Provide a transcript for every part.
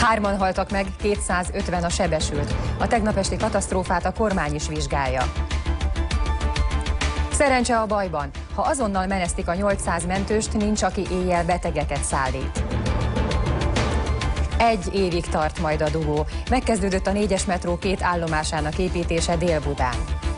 3-an haltak meg, 250 a sebesült. A tegnap esti katasztrófát a kormány is vizsgálja. Szerencse a bajban. Ha azonnal menesztik a 800 mentőst, nincs, aki éjjel betegeket szállít. 1 évig tart majd a dugó. Megkezdődött a 4-es metró 2 állomásának építése Dél-Budán.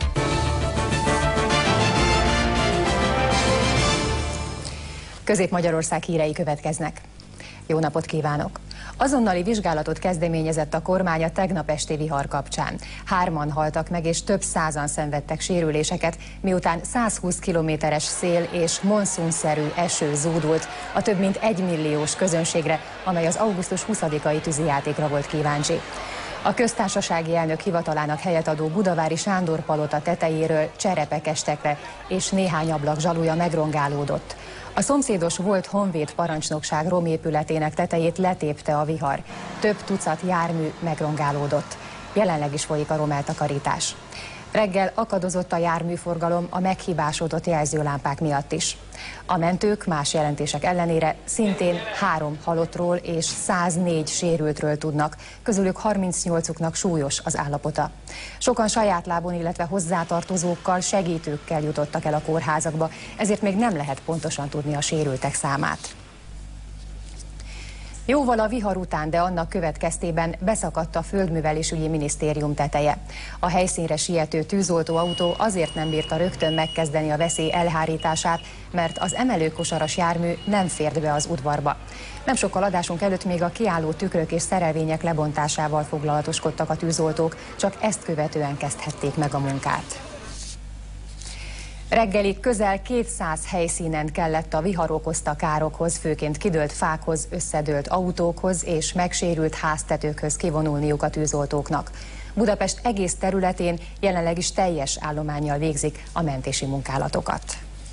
Közép-Magyarország hírei következnek. Jó napot kívánok! Azonnali vizsgálatot kezdeményezett a kormány a tegnap esti vihar kapcsán. 3-an haltak meg és több százan szenvedtek sérüléseket, miután 120 kilométeres szél és monszunszerű eső zúdult a több mint 1 milliós közönségre, amely az augusztus 20-ai tűzijátékra volt kíváncsi. A köztársasági elnök hivatalának helyet adó Budavári Sándor palota tetejéről cserepek estek le, és néhány ablak zsalúja megrongálódott. A szomszédos volt honvéd parancsnokság romépületének tetejét letépte a vihar. Több tucat jármű megrongálódott. Jelenleg is folyik a romeltakarítás. Reggel akadozott a járműforgalom a meghibásodott jelzőlámpák miatt is. A mentők más jelentések ellenére szintén 3 halottról és 104 sérültről tudnak, közülük 38-uknak súlyos az állapota. Sokan saját lábon, illetve hozzátartozókkal, segítőkkel jutottak el a kórházakba, ezért még nem lehet pontosan tudni a sérültek számát. Jóval a vihar után, de annak következtében beszakadt a Földművelésügyi Minisztérium teteje. A helyszínre siető tűzoltóautó azért nem bírta rögtön megkezdeni a veszély elhárítását, mert az emelőkosaras jármű nem fért be az udvarba. Nem sokkal adásunk előtt még a kiálló tükrök és szerelvények lebontásával foglalatoskodtak a tűzoltók, csak ezt követően kezdhették meg a munkát. Reggelig közel 200 helyszínen kellett a vihar okozta károkhoz, főként kidőlt fákhoz, összedőlt autókhoz és megsérült háztetőkhöz kivonulniuk a tűzoltóknak. Budapest egész területén jelenleg is teljes állománnyal végzik a mentési munkálatokat.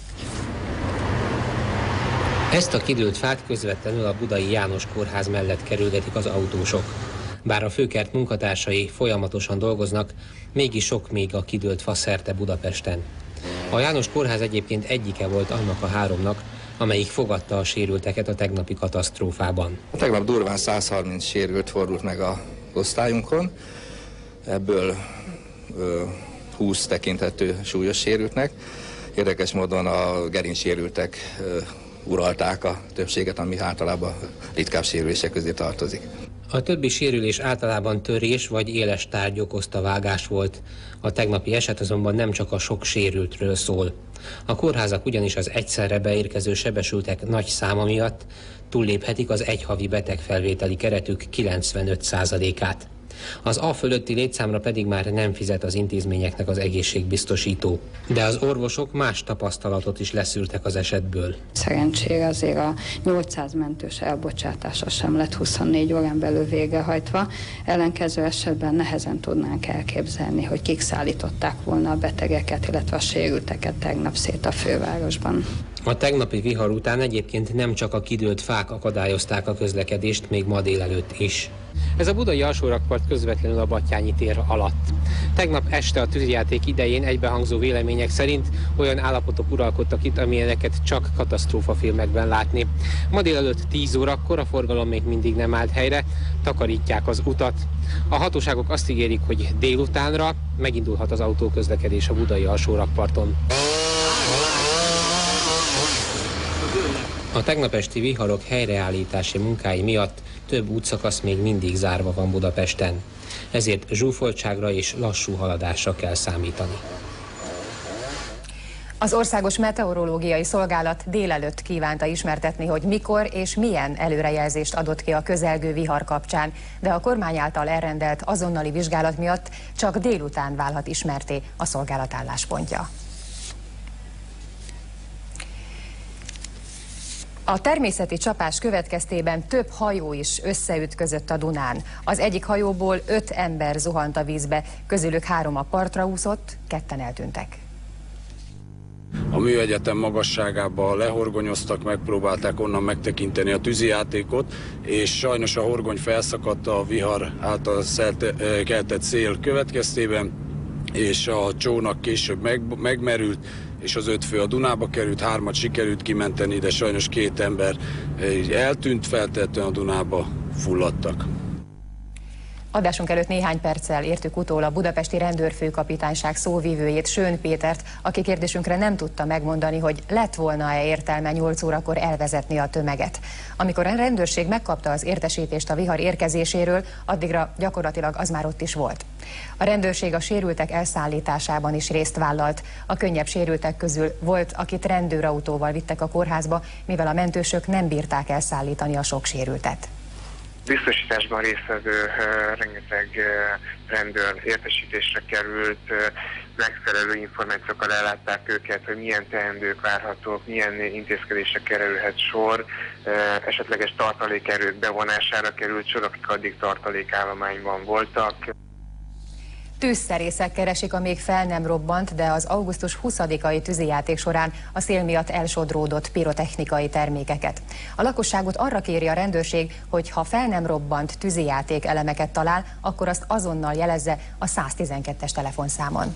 Ezt a kidőlt fát közvetlenül a Budai János Kórház mellett kerülgetik az autósok. Bár a főkert munkatársai folyamatosan dolgoznak, mégis sok még a kidőlt fa szerte Budapesten. A János Kórház egyébként egyike volt annak a 3-nak, amelyik fogadta a sérülteket a tegnapi katasztrófában. Tegnap durván 130 sérült fordult meg az osztályunkon, ebből 20 tekinthető súlyos sérültnek. Érdekes módon a gerincsérültek uralták a többséget, ami általában ritkább sérülések közé tartozik. A többi sérülés általában törés vagy éles tárgy okozta vágás volt. A tegnapi eset azonban nem csak a sok sérültről szól. A kórházak ugyanis az egyszerre beérkező sebesültek nagy száma miatt túlléphetik az egyhavi betegfelvételi keretük 95%-át. Az A fölötti létszámra pedig már nem fizet az intézményeknek az egészségbiztosító. De az orvosok más tapasztalatot is leszűrtek az esetből. Szerencsére azért a 800 mentős elbocsátása sem lett 24 órán belül végrehajtva. Ellenkező esetben nehezen tudnánk elképzelni, hogy kik szállították volna a betegeket, illetve a sérülteket tegnap szét a fővárosban. A tegnapi vihar után egyébként nem csak a kidőlt fák akadályozták a közlekedést, még ma délelőtt is. Ez a budai alsórakpart közvetlenül a Batthyány tér alatt. Tegnap este a tűzijáték idején egybehangzó vélemények szerint olyan állapotok uralkodtak itt, amilyeneket csak katasztrófafilmekben látni. Ma délelőtt 10 órakor a forgalom még mindig nem állt helyre, takarítják az utat. A hatóságok azt ígérik, hogy délutánra megindulhat az autóközlekedés a budai alsórakparton. A tegnap esti viharok helyreállítási munkái miatt több útszakasz még mindig zárva van Budapesten. Ezért zsúfoltságra és lassú haladásra kell számítani. Az Országos Meteorológiai Szolgálat délelőtt kívánta ismertetni, hogy mikor és milyen előrejelzést adott ki a közelgő vihar kapcsán, de a kormány által elrendelt azonnali vizsgálat miatt csak délután válhat ismerté a szolgálat álláspontja. A természeti csapás következtében több hajó is összeütközött a Dunán. Az egyik hajóból 5 ember zuhant a vízbe, közülük 3 a partra úszott, 2-en eltűntek. A műegyetem magasságába lehorgonyoztak, megpróbálták onnan megtekinteni a tűzijátékot, és sajnos a horgony felszakadt a vihar által keltett szél következtében, és a csónak később megmerült, és az 5 fő a Dunába került, 3-at sikerült kimenteni, de sajnos 2 ember eltűnt, feltehetően a Dunába fulladtak. Adásunk előtt néhány perccel értük utól a budapesti rendőrfőkapitányság szóvivőjét, Schön Pétert, aki kérdésünkre nem tudta megmondani, hogy lett volna-e értelme 8 órakor elvezetni a tömeget. Amikor a rendőrség megkapta az értesítést a vihar érkezéséről, addigra gyakorlatilag az már ott is volt. A rendőrség a sérültek elszállításában is részt vállalt. A könnyebb sérültek közül volt, akit rendőrautóval vittek a kórházba, mivel a mentősök nem bírták elszállítani a sok sérültet. Biztosításban résztvevő rengeteg rendőr értesítésre került, megfelelő információkkal ellátták őket, hogy milyen teendők várhatók, milyen intézkedésre kerülhet sor, esetleges tartalékerők bevonására került sor, akik addig tartalékállományban voltak. Tűzszerészek keresik a még fel nem robbant, de az augusztus 20-ai tűzijáték során a szél miatt elsodródott pirotechnikai termékeket. A lakosságot arra kéri a rendőrség, hogy ha fel nem robbant tűzijáték elemeket talál, akkor azt azonnal jelezze a 112-es telefonszámon.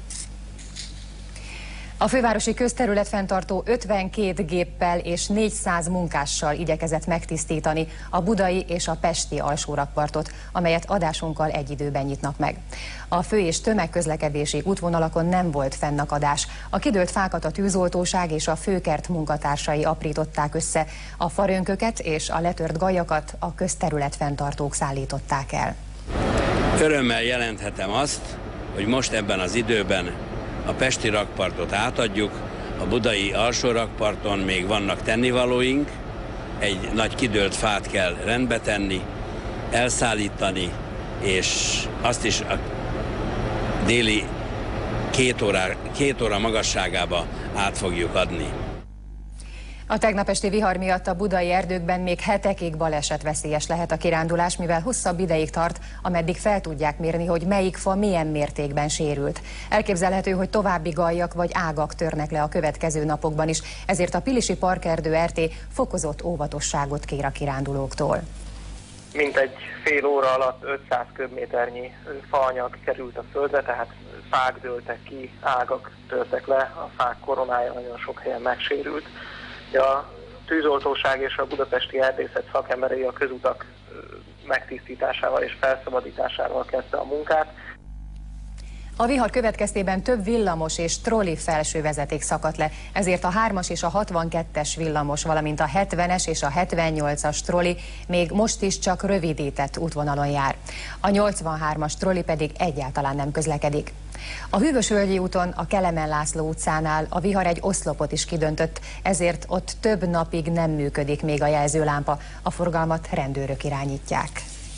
A fővárosi közterületfenntartó 52 géppel és 400 munkással igyekezett megtisztítani a budai és a pesti alsórakpartot, amelyet adásunkkal egy időben nyitnak meg. A fő- és tömegközlekedési útvonalakon nem volt fennakadás. A kidőlt fákat a tűzoltóság és a főkert munkatársai aprították össze, a farönköket és a letört gajakat a közterületfenntartók szállították el. Örömmel jelenthetem azt, hogy most ebben az időben a pesti rakpartot átadjuk, a budai alsó rakparton még vannak tennivalóink, egy nagy kidőlt fát kell rendbe tenni, elszállítani, és azt is a déli két óra magasságába át fogjuk adni. A tegnap esti vihar miatt a budai erdőkben még hetekig balesetveszélyes lehet a kirándulás, mivel hosszabb ideig tart, ameddig fel tudják mérni, hogy melyik fa milyen mértékben sérült. Elképzelhető, hogy további gajak vagy ágak törnek le a következő napokban is, ezért a Pilisi Parkerdő RT fokozott óvatosságot kér a kirándulóktól. Mintegy fél óra alatt 500 köbméternyi faanyag került a földre, tehát fák dőltek ki, ágak törtek le, a fák koronája nagyon sok helyen megsérült. A tűzoltóság és a budapesti erdészet szakemberei a közutak megtisztításával és felszabadításával kezdte a munkát. A vihar következtében több villamos és trolli felsővezeték szakadt le, ezért a 3-as és a 62-es villamos, valamint a 70-es és a 78-as trolli még most is csak rövidített útvonalon jár. A 83-as trolli pedig egyáltalán nem közlekedik. A Hűvösvölgyi úton, a Kelemen László utcánál a vihar egy oszlopot is kidöntött, ezért ott több napig nem működik még a jelzőlámpa, a forgalmat rendőrök irányítják.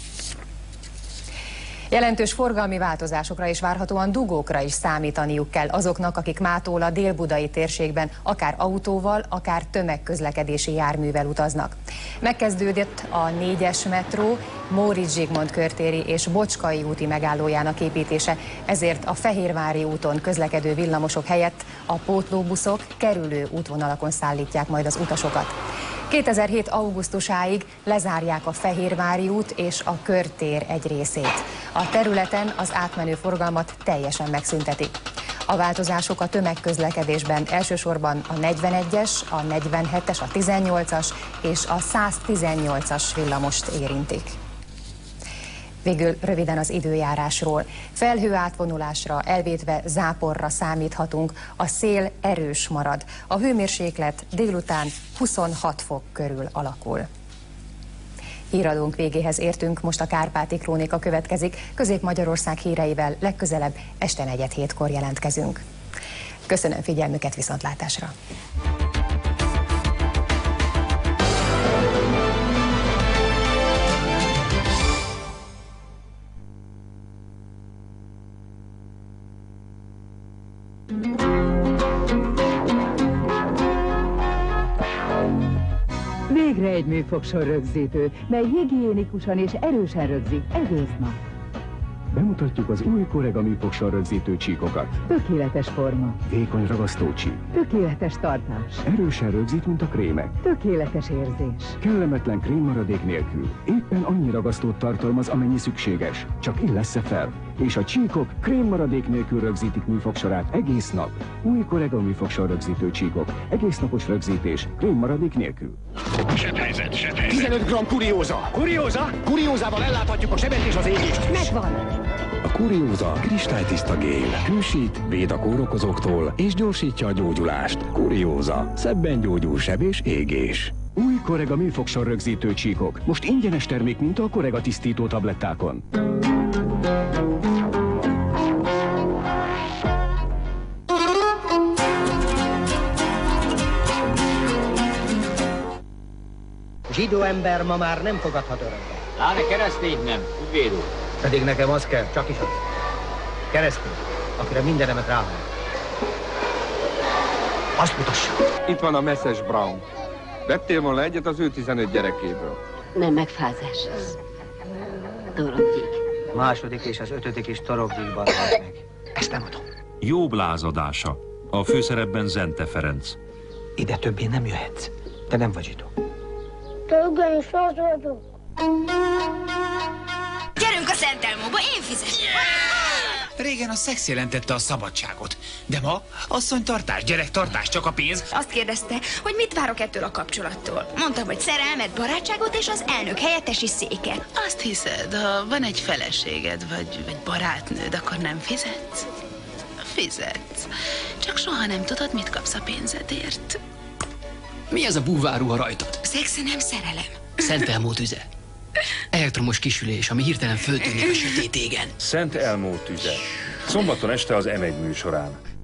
Jelentős forgalmi változásokra és várhatóan dugókra is számítaniuk kell azoknak, akik mától a délbudai térségben akár autóval, akár tömegközlekedési járművel utaznak. Megkezdődött a 4-es metró, Móricz Zsigmond körtéri és Bocskai úti megállójának építése, ezért a Fehérvári úton közlekedő villamosok helyett a pótlóbuszok kerülő útvonalakon szállítják majd az utasokat. 2007. augusztusáig lezárják a Fehérvári út és a körtér egy részét. A területen az átmenő forgalmat teljesen megszüntetik. A változások a tömegközlekedésben elsősorban a 41-es, a 47-es, a 18-as és a 118-as villamost érintik. Végül röviden az időjárásról. Felhő átvonulásra, elvétve záporra számíthatunk, a szél erős marad. A hőmérséklet délután 26 fok körül alakul. Híradónk végéhez értünk, most a Kárpáti Krónika következik. Közép-Magyarország híreivel legközelebb este 4:07-kor jelentkezünk. Köszönöm figyelmüket, viszontlátásra! Végre egy műfogsor rögzítő, mely higiénikusan és erősen rögzít egész nap. Bemutatjuk az új Corega műfogsor rögzítő csíkokat. Tökéletes forma. Vékony ragasztó csík. Tökéletes tartás. Erősen rögzít, mint a krémek. Tökéletes érzés. Kellemetlen krémmaradék nélkül. Éppen annyi ragasztót tartalmaz, amennyi szükséges. Csak illessze fel. és a csíkok krémmaradék nélkül rögzítik műfogsorát egész nap. Új Corega műfogsor rögzítő csíkok. Egész napos rögzítés, krémmaradék nélkül. Sebhelyzet. 15 g kurióza. Kurióza? Kuriózával elláthatjuk a sebet és az égést. Megvan! A kurióza kristálytiszta gél. Hűsít, véd a kórokozóktól és gyorsítja a gyógyulást. Kurióza. Szebben gyógyul seb és égés. Új Corega műfogsor rögzítő csíkok. Most ingyenes termék, mint a Corega tisztító tablettákon. Zsidó ember ma már nem fogadhat örökbe. Láne keresztény nem, ügyvéd úr. Pedig nekem az kell, csak is az. Keresztény, akire mindenemet ráhol. Azt mutassa. Itt van a Messzes Brown. Vettél volna egyet az ő 15 gyerekéből. Nem megfázás az. Torokgyik. Második és az 5. is torokgyikban halt meg. Ezt nem adom. Jobb lázadása. A főszerepben Zente Ferenc. Ide többé nem jöhetsz. Te nem vagy zsidó. Többen is az vagyok. Gyerünk a Szent Elmóba, én fizetem. Régen a szex jelentette a szabadságot, de ma asszonytartás, gyerektartás, csak a pénz. Azt kérdezte, hogy mit várok ettől a kapcsolattól. Mondtam, hogy szerelmet, barátságot és az elnök helyettesi széket. Azt hiszed, ha van egy feleséged vagy barátnőd, akkor nem fizetsz? Fizetsz. Csak soha nem tudod, mit kapsz a pénzedért. Mi ez a búvárruha rajtad? Szex nem szerelem. Szent Elmó tüze. Elektromos kisülés, ami hirtelen föltűnik a sötét égen. Szent Elmó tüze. Szombaton este az M1 műsorán.